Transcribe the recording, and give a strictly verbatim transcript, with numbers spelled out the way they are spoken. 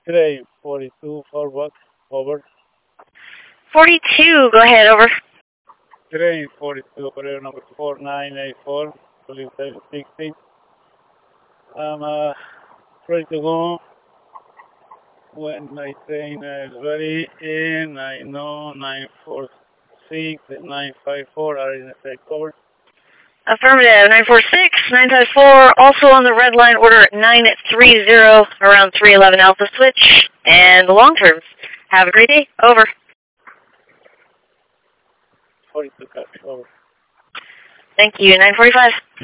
Today, forty-two, forward, over. forty-two, go ahead, over. Today, forty-two, operator number four nine eight four, police sixty. I'm uh, ready to go when my train is ready, and I know nine four six and nine five four are in effect. Over. Affirmative, nine four six, nine five four, also on the red line, order at nine three zero, around three eleven Alpha Switch, and the long terms. Have a great day, over. forty-two, copy, over. Thank you, nine forty-five.